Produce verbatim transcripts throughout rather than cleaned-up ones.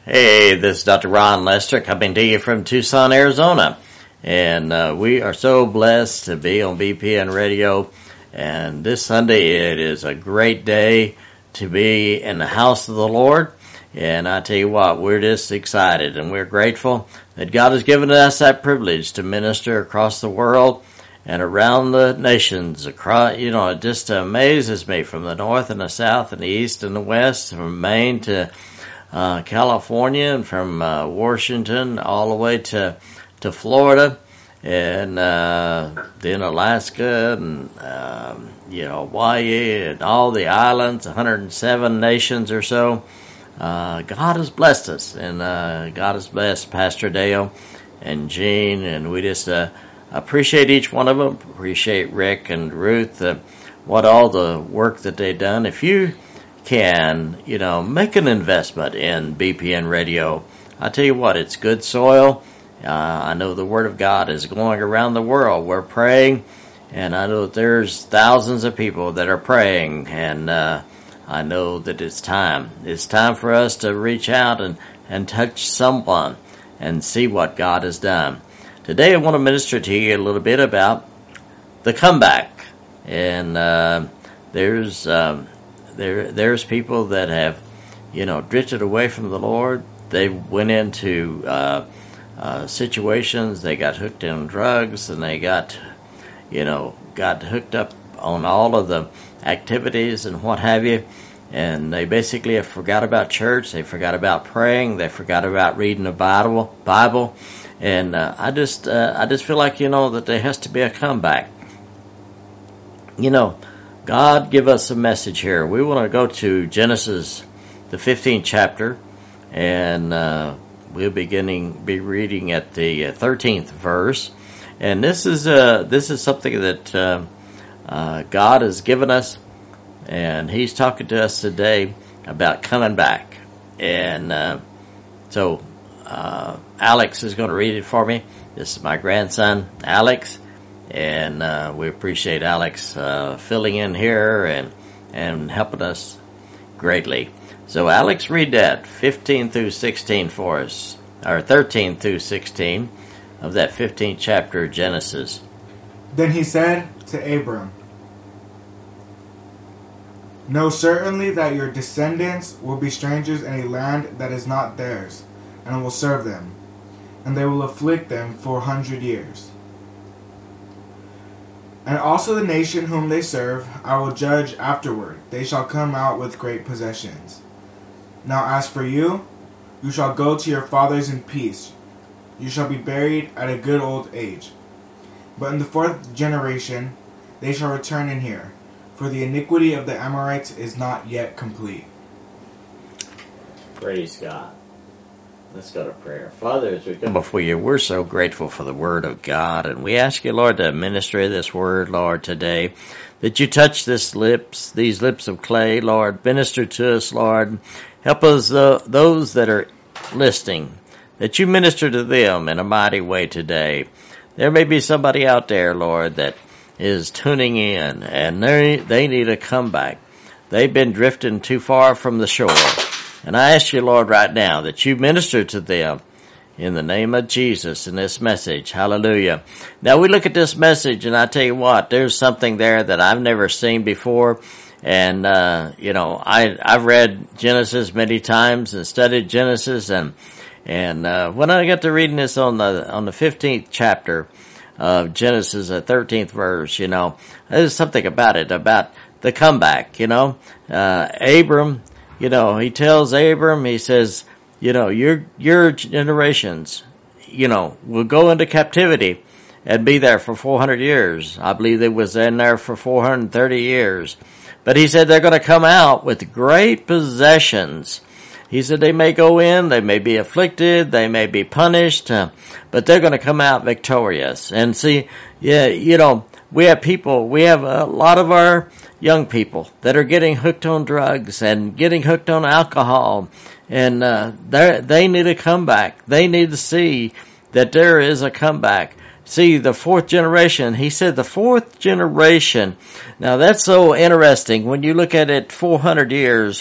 Hey, this is Doctor Ron Lester coming to you from Tucson, Arizona. And uh, we are so blessed to be on B P N Radio. And this Sunday, it is a great day to be in the house of the Lord. And I tell you what, we're just excited and we're grateful that God has given us that privilege to minister across the world and around the nations. Across, you know, it just amazes me from the north and the south and the east and the west, from Maine to Uh, California, and from uh, Washington all the way to to Florida, and uh, then Alaska, and um, you know Hawaii, and all the islands, one hundred seven nations or so. Uh, God has blessed us, and uh, God has blessed Pastor Dale and Gene, and we just uh, appreciate each one of them. Appreciate Rick and Ruth, uh, what all the work that they've done. If you can, you know, make an investment in B P N Radio. I tell you what, it's good soil. Uh, I know the Word of God is going around the world. We're praying, and I know that there's thousands of people that are praying, and uh, I know that it's time. It's time for us to reach out and, and touch someone and see what God has done. Today I want to minister to you a little bit about the comeback. And uh, there's... Um, There, there's people that have, you know, drifted away from the Lord. They went into uh, uh, situations. They got hooked on drugs, and they got, you know, got hooked up on all of the activities and what have you. And they basically have forgot about church. They forgot about praying. They forgot about reading the Bible. Bible, and uh, I just, uh, I just feel like, you know, that there has to be a comeback. You know. God give us a message here. We want to go to Genesis, the fifteenth chapter, and uh, we're beginning be reading at the thirteenth verse. And this is uh, this is something that uh, uh, God has given us, and He's talking to us today about coming back. And uh, so uh, Alex is going to read it for me. This is my grandson, Alex. And uh, we appreciate Alex uh, filling in here and and helping us greatly. So Alex, read that fifteen through sixteen for us, or thirteen through sixteen of that fifteenth chapter of Genesis. Then he said to Abram, "Know certainly that your descendants will be strangers in a land that is not theirs, and will serve them, and they will afflict them for a hundred years. And also the nation whom they serve I will judge afterward. They shall come out with great possessions. Now as for you, you shall go to your fathers in peace. You shall be buried at a good old age. But in the fourth generation they shall return in here, for the iniquity of the Amorites is not yet complete." Praise God. Let's go to prayer. Father, as we come before you, we're so grateful for the Word of God, and we ask you, Lord, to minister this Word, Lord, today, that you touch this lips, these lips of clay, Lord. Minister to us, Lord. Help us, uh, those that are listening, that you minister to them in a mighty way today. There may be somebody out there, Lord, that is tuning in, and they they need a comeback. They've been drifting too far from the shore. And I ask you, Lord, right now that you minister to them in the name of Jesus in this message. Hallelujah. Now we look at this message, and I tell you what, there's something there that I've never seen before. And, uh, you know, I, I've read Genesis many times and studied Genesis. And, and, uh, when I got to reading this on the, on the fifteenth chapter of Genesis, the thirteenth verse, you know, there's something about it, about the comeback, you know, uh, Abram, You know, he tells Abram, he says, you know, your your generations, you know, will go into captivity and be there for four hundred years. I believe they was in there for four hundred thirty years. But he said they're going to come out with great possessions. He said they may go in, they may be afflicted, they may be punished, uh, but they're going to come out victorious. And see, yeah, you know, we have people, we have a lot of our young people that are getting hooked on drugs and getting hooked on alcohol, and uh, they need a comeback. They need to see that there is a comeback. See, the fourth generation, he said the fourth generation. Now that's so interesting when you look at it four hundred years,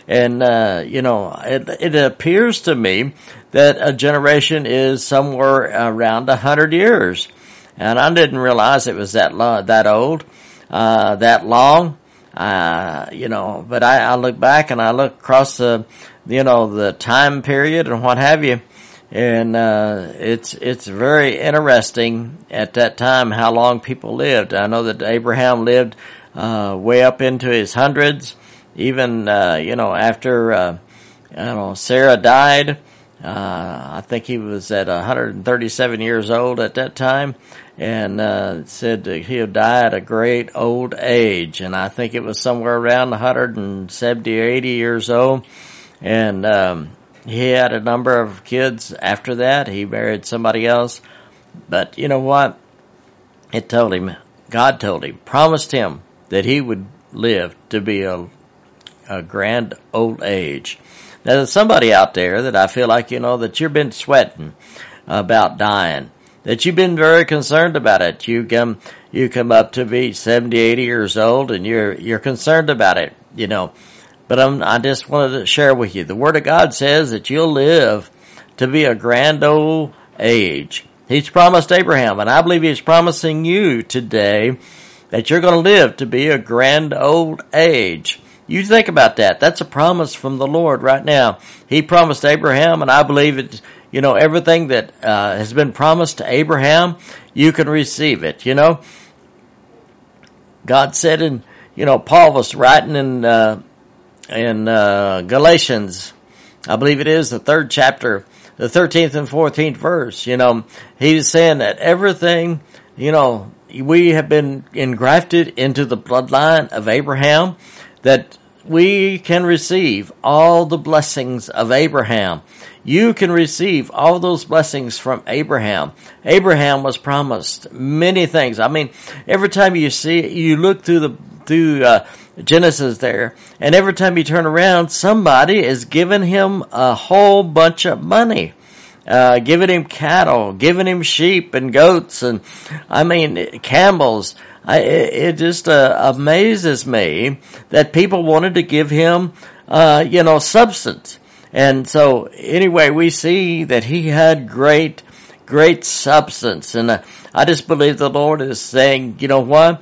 And, uh, you know, it, it appears to me that a generation is somewhere around a hundred years. And I didn't realize it was that lo- that old, uh, that long. Uh, you know, but I, I look back and I look across the, you know, the time period and what have you. And, uh, it's, it's very interesting at that time how long people lived. I know that Abraham lived, uh, way up into his hundreds, even, uh, you know, after, uh, I don't know, Sarah died. Uh, I think he was at one hundred thirty-seven years old at that time, and uh, said that he'll die at a great old age. And I think it was somewhere around one hundred seventy or eighty years old. And um, he had a number of kids after that. He married somebody else. But you know what? It told him, God told him, promised him that he would live to be a, a grand old age. Now, there's somebody out there that I feel like, you know, that you've been sweating about dying, that you've been very concerned about it. You come, you come up to be seventy, eighty years old and you're, you're concerned about it, you know. But I'm, I just wanted to share with you, the Word of God says that you'll live to be a grand old age. He's promised Abraham, and I believe He's promising you today that you're going to live to be a grand old age. You think about that. That's a promise from the Lord right now. He promised Abraham, and I believe it, you know, everything that uh, has been promised to Abraham, you can receive it, you know. God said in, you know, Paul was writing in, uh, in uh, Galatians, I believe it is the third chapter, the thirteenth and fourteenth verse, you know, he's saying that everything, you know, we have been engrafted into the bloodline of Abraham, that we can receive all the blessings of Abraham. You can receive all those blessings from Abraham. Abraham was promised many things. I mean, every time you see, you look through the, through, uh, Genesis there, and every time you turn around, somebody is giving him a whole bunch of money. Uh, giving him cattle, giving him sheep and goats and, I mean, camels. I, it, it just uh, amazes me that people wanted to give him, uh, you know, substance. And so, anyway, we see that he had great, great substance. And uh, I just believe the Lord is saying, you know what?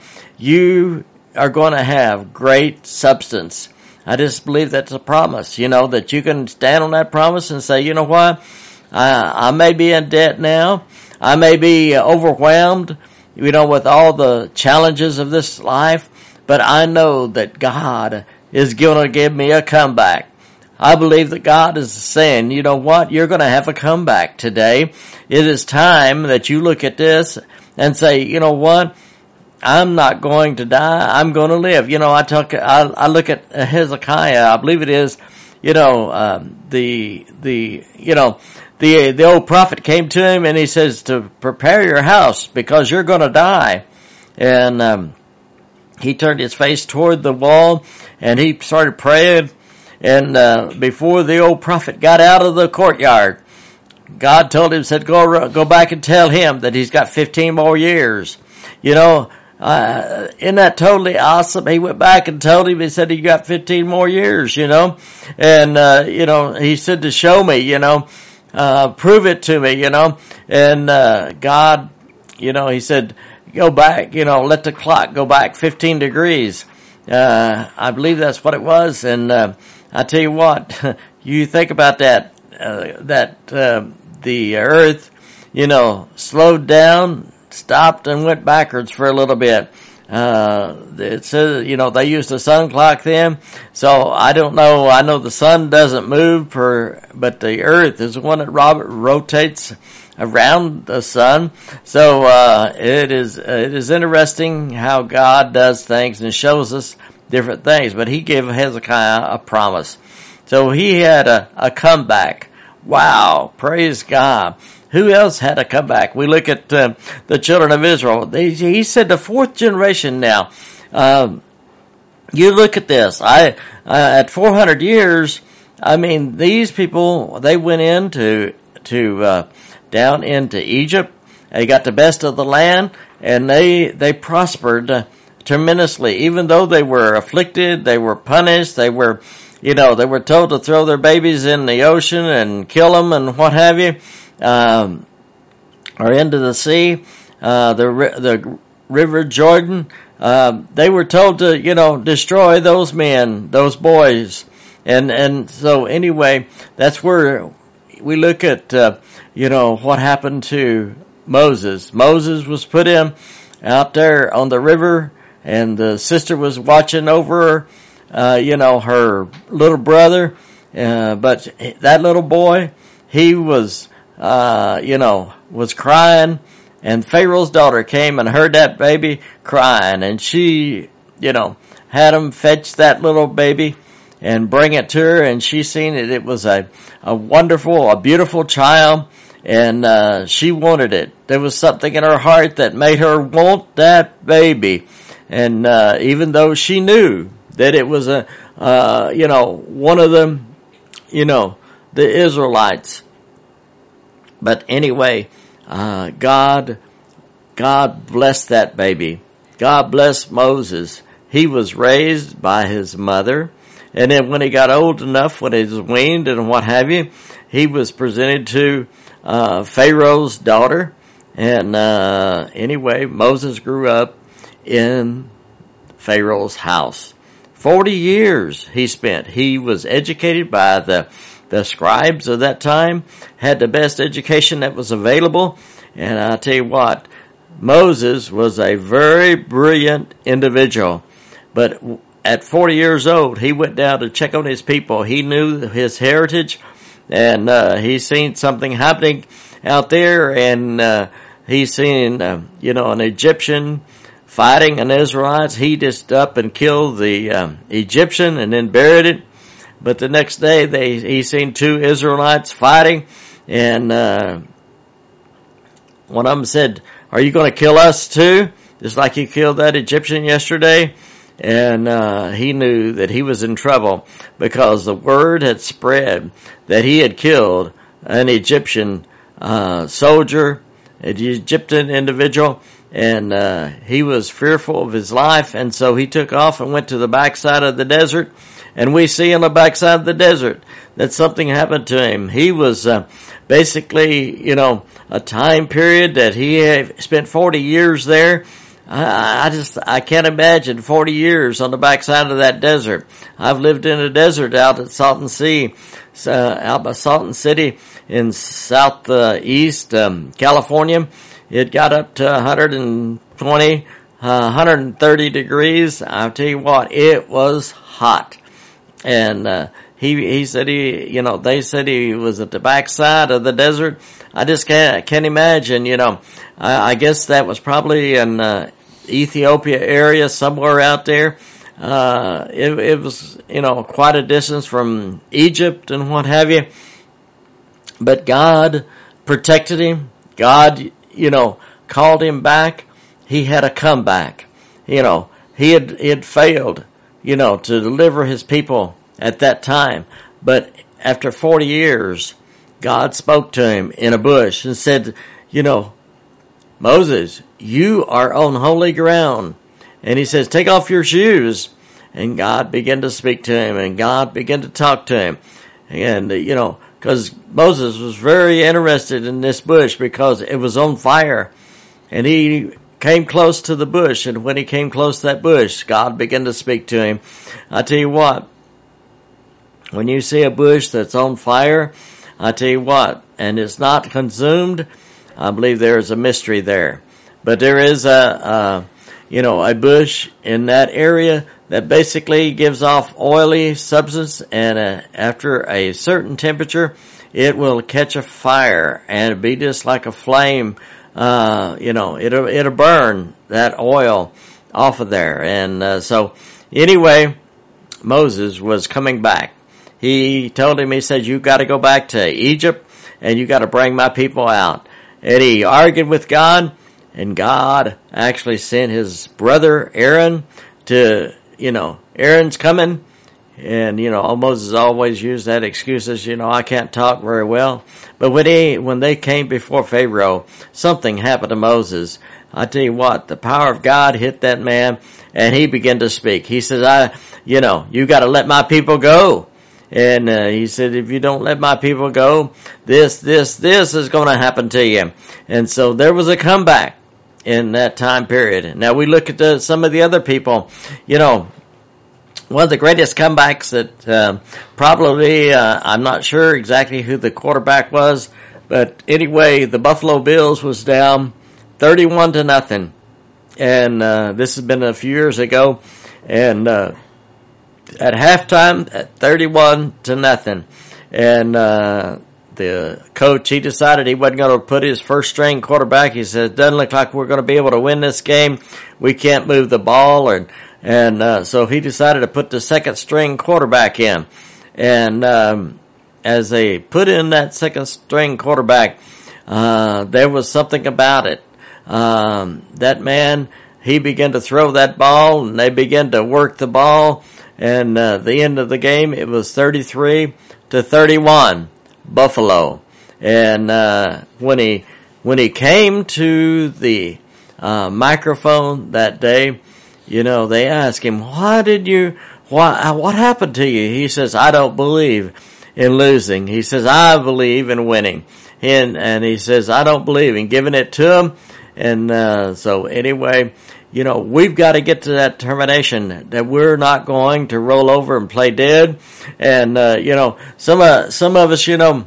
You are going to have great substance. I just believe that's a promise, you know, that you can stand on that promise and say, you know what? I, I may be in debt now. I may be overwhelmed, you know, with all the challenges of this life, but I know that God is going to give me a comeback. I believe that God is saying, you know what, you're going to have a comeback today. It is time that you look at this and say, you know what, I'm not going to die. I'm going to live. You know, I talk, I, I look at Hezekiah, I believe it is, you know, um, the, the, you know, The, the old prophet came to him and he says to prepare your house because you're going to die. And, um, he turned his face toward the wall and he started praying. And, uh, before the old prophet got out of the courtyard, God told him, said, go, go back and tell him that he's got fifteen more years. You know, uh, isn't that totally awesome? He went back and told him, he said, he got fifteen more years, you know, and, uh, you know, he said to show me, you know, Uh, prove it to me, you know, and, uh, God, you know, he said, go back, you know, let the clock go back fifteen degrees. Uh, I believe that's what it was. And, uh, I tell you what, you think about that, uh, that, uh, the earth, you know, slowed down, stopped and went backwards for a little bit. Uh, it says, you know, they used a sun clock then. So I don't know. I know the sun doesn't move per, but the earth is the one that Robert rotates around the sun. So, uh, it is, it is interesting how God does things and shows us different things, but he gave Hezekiah a promise. So he had a, a comeback. Wow. Praise God. Who else had a comeback? We look at uh, the children of Israel. They, he said the fourth generation now. Um, you look at this. I uh, at four hundred years, I mean, these people, they went into to uh, down into Egypt. They got the best of the land, and they they prospered uh, tremendously. Even though they were afflicted, they were punished, they were, you know, they were told to throw their babies in the ocean and kill them and what have you, um, or into the sea, uh, the the River Jordan. Uh, they were told to, you know, destroy those men, those boys, and and so anyway, that's where we look at, uh, you know, what happened to Moses. Moses was put in out there on the river, and the sister was watching over her, uh, you know, her little brother, uh, but that little boy, he was, uh, you know, was crying, and Pharaoh's daughter came and heard that baby crying, and she, you know, had him fetch that little baby and bring it to her, and she seen it. It was a, a wonderful, a beautiful child, and uh, she wanted it. There was something in her heart that made her want that baby. And uh, even though she knew that it was a, uh, you know, one of them, you know, the Israelites. But anyway, uh, God, God blessed that baby. God blessed Moses. He was raised by his mother. And then when he got old enough, when he was weaned and what have you, he was presented to uh, Pharaoh's daughter. And uh, anyway, Moses grew up in Pharaoh's house. Forty years he spent. He was educated by the the scribes of that time, had the best education that was available. And I tell you what, Moses was a very brilliant individual. But at forty years old, he went down to check on his people. He knew his heritage, and uh, he seen something happening out there, and uh, he seen, uh, you know, an Egyptian fighting an Israelite. He just up and killed the um, Egyptian and then buried it. But the next day, they he seen two Israelites fighting, and uh, one of them said, "Are you going to kill us too? Just like you killed that Egyptian yesterday?" And uh, he knew that he was in trouble because the word had spread that he had killed an Egyptian uh, soldier, an Egyptian individual, and uh, he was fearful of his life, and so he took off and went to the backside of the desert. And we see on the backside of the desert that something happened to him. He was uh, basically, you know, a time period that he had spent forty years there. I, I just, I can't imagine forty years on the backside of that desert. I've lived in a desert out at Salton Sea, uh, out by Salton City in southeast um, California. It got up to one hundred twenty, uh, one hundred thirty degrees. I'll tell you what, it was hot. And, uh, he, he said he, you know, they said he was at the backside of the desert. I just can't, can't imagine, you know, I, I guess that was probably in, uh, Ethiopia area, somewhere out there. Uh, it, it was, you know, quite a distance from Egypt and what have you. But God protected him. God, you know, called him back. He had a comeback. You know, he had, he had failed, you know, to deliver his people at that time. But after forty years, God spoke to him in a bush and said, you know, Moses, you are on holy ground. And he says, take off your shoes. And God began to speak to him, and God began to talk to him. And, uh, you know, because Moses was very interested in this bush because it was on fire. And he came close to the bush, and when he came close to that bush, God began to speak to him. I tell you what, when you see a bush that's on fire, I tell you what, and it's not consumed, I believe there is a mystery there. But there is a, a you know, a bush in that area that basically gives off oily substance, and uh, after a certain temperature, it will catch a fire and be just like a flame. Uh, you know, it'll, it'll burn that oil off of there. And, uh, so anyway, Moses was coming back. He told him, he said, you got to go back to Egypt and you got to bring my people out. And he argued with God, and God actually sent his brother Aaron to, you know, Aaron's coming. And, you know, Moses always used that excuse as, you know, I can't talk very well. But when he, when they came before Pharaoh, something happened to Moses. I tell you what, the power of God hit that man, and he began to speak. He says, I, you know, you got to let my people go. And uh, he said, if you don't let my people go, this, this, this is going to happen to you. And so there was a comeback in that time period. Now we look at the, some of the other people, you know, one of the greatest comebacks that uh, probably, uh, I'm not sure exactly who the quarterback was, but anyway, the Buffalo Bills was down thirty-one to nothing. And uh, this has been a few years ago. And uh, at halftime, at thirty-one to nothing. And uh, the coach, he decided he wasn't going to put his first string quarterback. He said, it doesn't look like we're going to be able to win this game. We can't move the ball. And, and uh, so he decided to put the second string quarterback in. And um, as they put in that second string quarterback, uh, there was something about it. Um, that man, he began to throw that ball, and they began to work the ball. And uh, the end of the game, it was thirty-three to thirty-one, Buffalo. And uh, when he when he came to the uh, microphone that day, you know, they asked him, "Why did you? Why? What happened to you?" He says, "I don't believe in losing." He says, "I believe in winning." And and he says, "I don't believe in giving it to him." And uh, so anyway, you know, we've got to get to that determination that we're not going to roll over and play dead. And, uh, you know, some, uh, some of us, you know,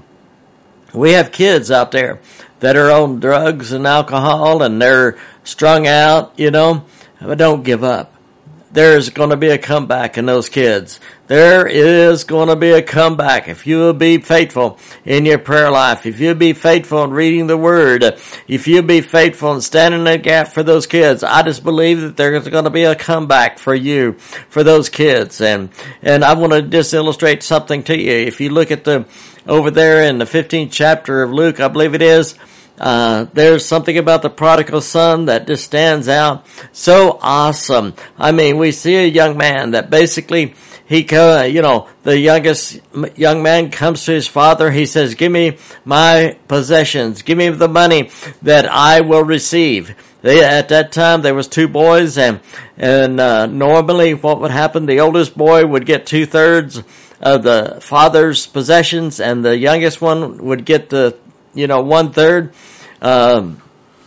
we have kids out there that are on drugs and alcohol and they're strung out, you know, but don't give up. There's going to be a comeback in those kids. There is going to be a comeback if you will be faithful in your prayer life, if you'll be faithful in reading the Word, if you'll be faithful in standing in the gap for those kids. I just believe that there's going to be a comeback for you, for those kids. And, and I want to just illustrate something to you. If you look at the, over there in the fifteenth chapter of Luke, I believe it is, Uh, there's something about the prodigal son that just stands out so awesome. I mean, we see a young man that basically he, you know, the youngest young man comes to his father. He says, "Give me my possessions. Give me the money that I will receive." They, at that time, there was two boys, and and uh, normally, what would happen? The oldest boy would get two thirds of the father's possessions, and the youngest one would get the you know, one third. Um,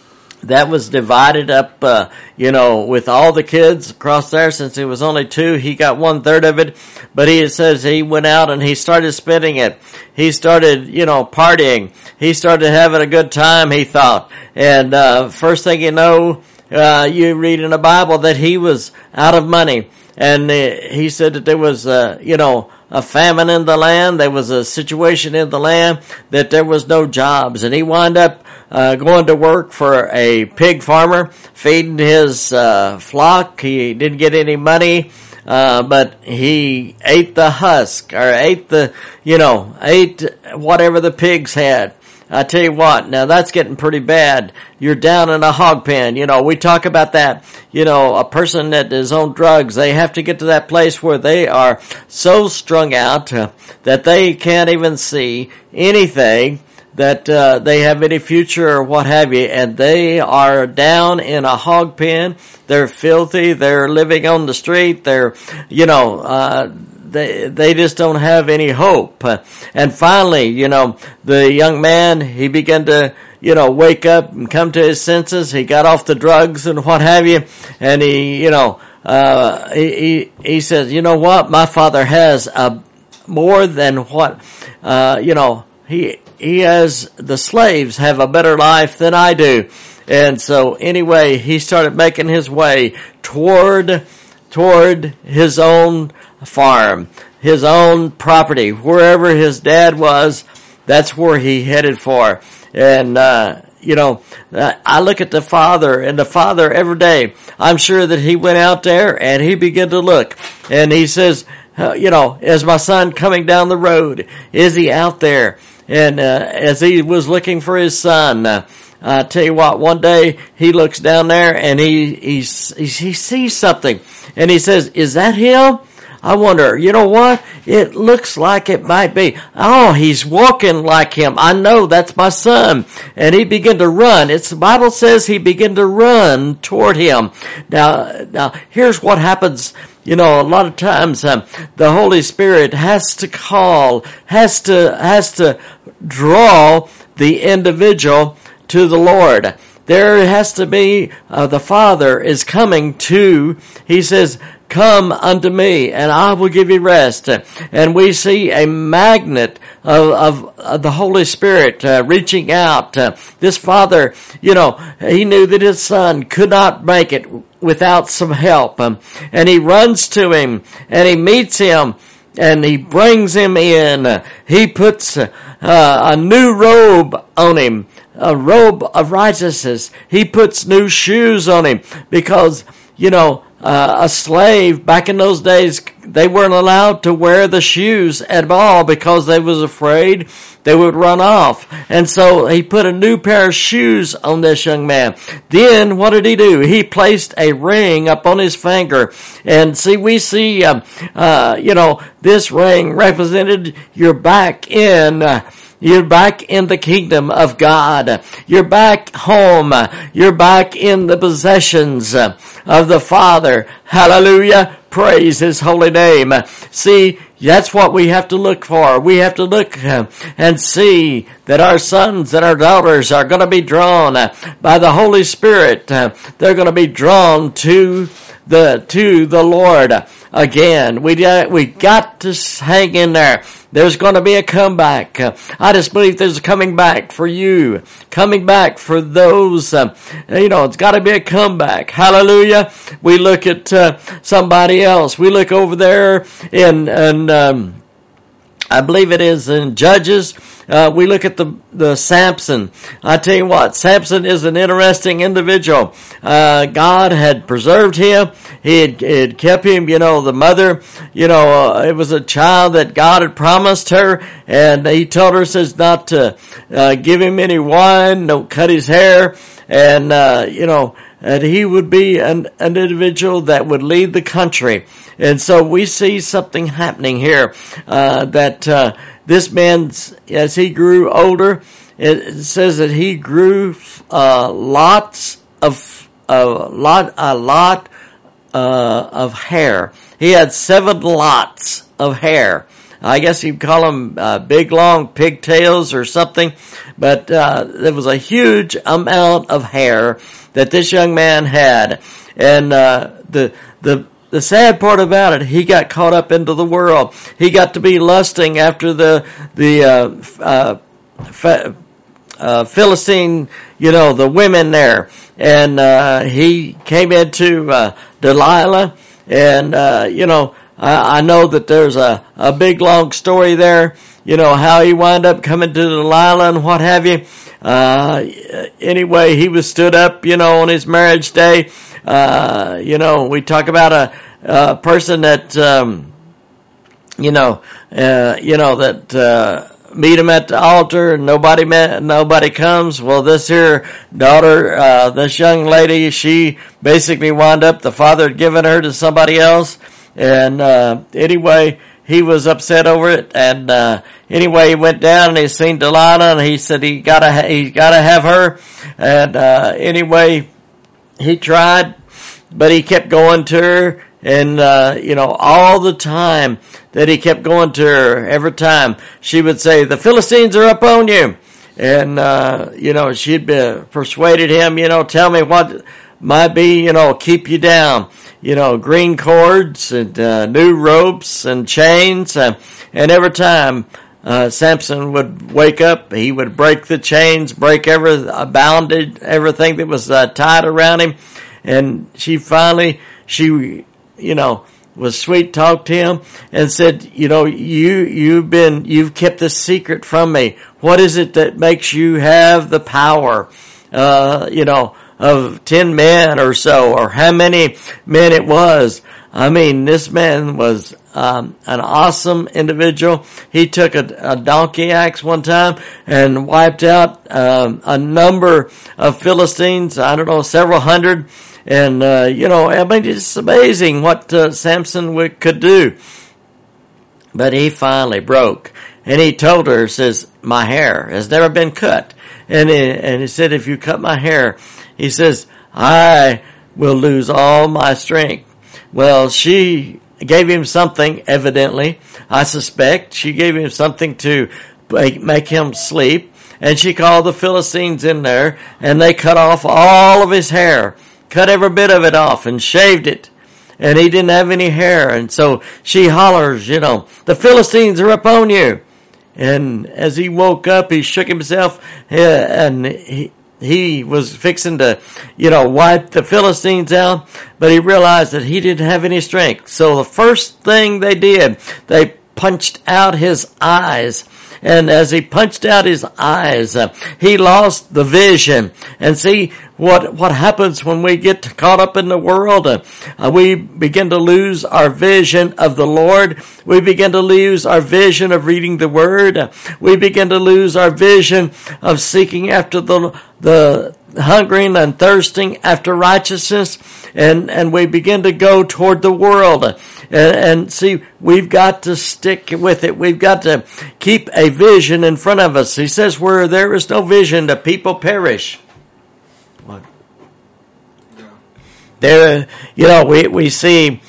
that was divided up, uh, you know, with all the kids across there. Since it was only two, he got one third of it. But he says he went out and he started spending it. He started, you know, partying. He started having a good time, he thought. And, uh, first thing you know, uh, you read in the Bible that he was out of money. And uh, he said that there was, uh, you know, a famine in the land. There was a situation in the land that there was no jobs. And he wound up uh, going to work for a pig farmer, feeding his uh, flock. He didn't get any money, uh, but he ate the husk, or ate the, you know, ate whatever the pigs had. I tell you what, now that's getting pretty bad. You're down in a hog pen. You know, we talk about that. You know, a person that is on drugs, they have to get to that place where they are so strung out uh, that they can't even see anything, that uh, they have any future or what have you, and they are down in a hog pen. They're filthy. They're living on the street. They're, you know, uh, They, they just don't have any hope. And finally, you know, the young man, he began to, you know, wake up and come to his senses. He got off the drugs and what have you. And he, you know, uh, he, he, he says, you know what? My father has, uh, more than what, uh, you know, he, he has, the slaves have a better life than I do. And so anyway, he started making his way toward, toward his own farm, his own property, wherever his dad was, that's where he headed for. And, uh, you know, I look at the father, and the father every day, I'm sure that he went out there and he began to look, and he says, uh, you know, is my son coming down the road? Is he out there? And, uh, as he was looking for his son, uh, I tell you what, one day he looks down there and he, he, he sees something, and he says, is that him? I wonder, you know what? It looks like it might be. Oh, he's walking like him. I know that's my son. And he began to run. It's the Bible says he began to run toward him. Now, now here's what happens. you know, a lot of times um, the Holy Spirit has to call, has to has to draw the individual to the Lord. There has to be, uh, the Father is coming to, he says, come unto me and I will give you rest. And we see a magnet of, of, of the Holy Spirit uh, reaching out. Uh, this Father, you know, he knew that his Son could not make it without some help. Um, and he runs to him and he meets him and he brings him in. Uh, he puts uh, a new robe on him. A robe of righteousness. He puts new shoes on him because, you know, uh, a slave back in those days, they weren't allowed to wear the shoes at all because they was afraid they would run off. And so he put a new pair of shoes on this young man. Then what did he do? He placed a ring up on his finger. And see, we see, um, uh, you know, this ring represented you're back in, uh, You're back in the kingdom of God. You're back home. You're back in the possessions of the Father. Hallelujah. Praise His holy name. See, that's what we have to look for. We have to look and see that our sons and our daughters are going to be drawn by the Holy Spirit. They're going to be drawn to the, to the Lord again. We, we got to hang in there. There's going to be a comeback. Uh, I just believe there's a coming back for you. Coming back for those, uh, you know, it's got to be a comeback. Hallelujah. We look at uh, somebody else. We look over there in, in um, I believe it is in Judges. Uh, we look at the, the Samson. I tell you what, Samson is an interesting individual. Uh, God had preserved him. He had, he had kept him, you know, the mother, you know, uh, it was a child that God had promised her, and he told her, says, not to, uh, give him any wine, don't cut his hair, and, uh, you know, and he would be an, an individual that would lead the country. And so we see something happening here, uh, that, uh, this man, as he grew older, it says that he grew, uh, lots of, a lot, a lot, uh, of hair. He had seven lots of hair. I guess you'd call them, uh, big long pigtails or something, but, uh, there was a huge amount of hair that this young man had. And, uh, the, the, The sad part about it, he got caught up into the world. He got to be lusting after the the uh, uh, fa- uh, Philistine, you know, the women there, and uh, he came into uh, Delilah, and uh, you know, I, I know that there's a a big long story there. You know how he wound up coming to Delilah and what have you. Uh, anyway, he was stood up, you know, on his marriage day. Uh, you know, we talk about a, a person that, um, you know, uh, you know, that, uh, meet him at the altar and nobody met, nobody comes. Well, this here daughter, uh, this young lady, she basically wound up, the father had given her to somebody else. And, uh, anyway, he was upset over it. And, uh, anyway, he went down and he seen Delilah and he said he gotta, ha- he gotta have her. And, uh, anyway, he tried, but he kept going to her, and, uh, you know, all the time that he kept going to her, every time she would say, the Philistines are up on you. And, uh, you know, she'd be, persuaded him, you know, tell me what might be, you know, keep you down. You know, green cords and, uh, new ropes and chains. Uh, and every time, Uh, Samson would wake up, he would break the chains, break every, uh, bounded, everything that was, uh, tied around him. And she finally, she, you know, was sweet talked to him and said, you know, you, you've been, you've kept this secret from me. What is it that makes you have the power, uh, you know, of ten men or so, or how many men it was? I mean, this man was um, an awesome individual. He took a, a donkey axe one time and wiped out um, a number of Philistines, I don't know, several hundred. And, uh, you know, I mean, it's amazing what uh, Samson w- could do. But he finally broke. And he told her, says, my hair has never been cut. And he, and he said, if you cut my hair, he says, I will lose all my strength. Well, she gave him something, evidently. I suspect she gave him something to make him sleep. And she called the Philistines in there, and they cut off all of his hair. Cut every bit of it off and shaved it. And he didn't have any hair. And so she hollers, you know, the Philistines are upon you. And as he woke up, he shook himself, and he, he was fixing to, you know, wipe the Philistines out, but he realized that he didn't have any strength. So the first thing they did, they punched out his eyes. And as he punched out his eyes, uh, he lost the vision. And see, what what happens when we get caught up in the world? Uh, uh, we begin to lose our vision of the Lord. We begin to lose our vision of reading the Word. Uh, we begin to lose our vision of seeking after the the hungering and thirsting after righteousness. And, and we begin to go toward the world. And, and see, we've got to stick with it. We've got to keep a vision in front of us. He says, where there is no vision, the people perish. What? Yeah. There, you know, we, we see,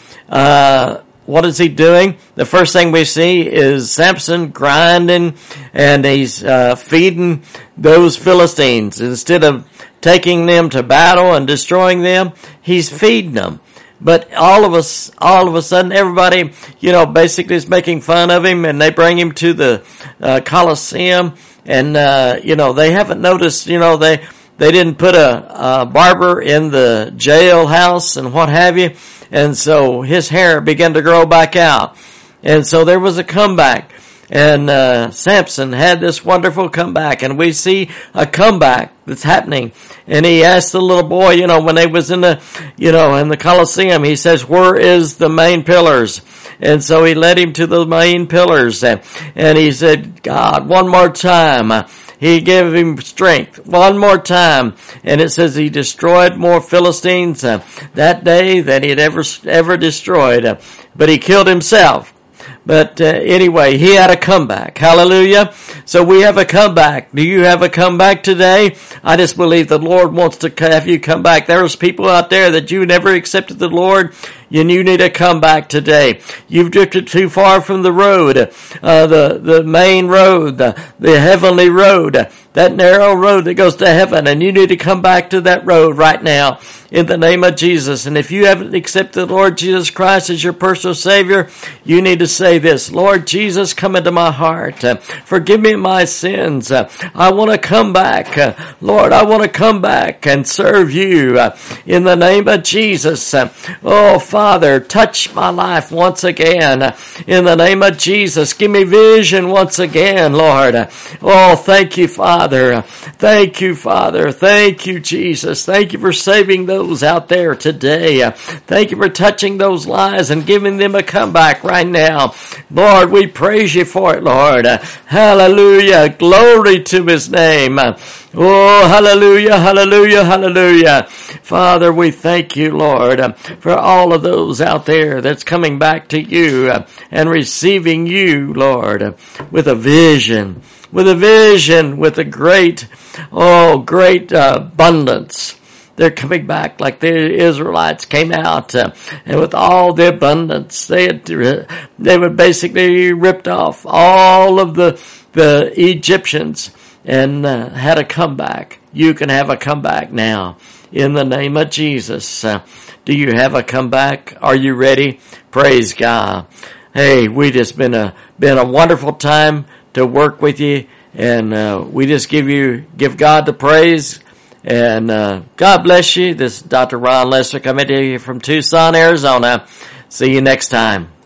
uh, what is he doing? The first thing we see is Samson grinding, and he's, uh, feeding those Philistines. Instead of taking them to battle and destroying them, he's feeding them. But all of us, all of a sudden, everybody, you know, basically is making fun of him, and they bring him to the uh, Colosseum, and uh, you know, they haven't noticed, you know, they they didn't put a, a barber in the jailhouse and what have you, and so his hair began to grow back out, and so there was a comeback. And uh Samson had this wonderful comeback, and we see a comeback that's happening. And he asked the little boy, you know, when they was in the, you know, in the Colosseum, he says, where is the main pillars? And so he led him to the main pillars, and, and he said, God, one more time. He gave him strength. One more time. And it says he destroyed more Philistines uh, that day than he had ever, ever destroyed. Uh, but he killed himself. But uh, anyway, he had a comeback. Hallelujah. So we have a comeback. Do you have a comeback today? I just believe the Lord wants to have you come back. There's people out there that you never accepted the Lord, and you need to come back today. You've drifted too far from the road, uh, the, the main road, the, the heavenly road, that narrow road that goes to heaven, and you need to come back to that road right now in the name of Jesus. And if you haven't accepted the Lord Jesus Christ as your personal Savior, you need to say this, Lord Jesus, come into my heart. Uh, forgive me my sins. Uh, I want to come back. Uh, Lord, I want to come back and serve you uh, in the name of Jesus. Uh, oh, Father, touch my life once again uh, in the name of Jesus. Give me vision once again, Lord. Uh, oh, thank you, Father. Uh, thank you, Father. Thank you, Jesus. Thank you for saving those out there today. Uh, thank you for touching those lives and giving them a comeback right now. Lord, we praise you for it, Lord. Uh, hallelujah. Glory to his name. Uh, oh, hallelujah, hallelujah, hallelujah. Father, we thank you, Lord, uh, for all of those out there that's coming back to you uh, and receiving you, Lord, uh, with a vision, with a vision, with a great, oh, great uh, abundance. They're coming back like the Israelites came out, uh, and with all the abundance, they had, uh, they would basically ripped off all of the the Egyptians and uh, had a comeback. You can have a comeback now in the name of Jesus. Uh, do you have a comeback? Are you ready? Praise God. Hey, we just been a been a wonderful time to work with you, and uh, we just give you give God the praise. And uh, God bless you. This is Doctor Ron Lester coming to you from Tucson, Arizona. See you next time.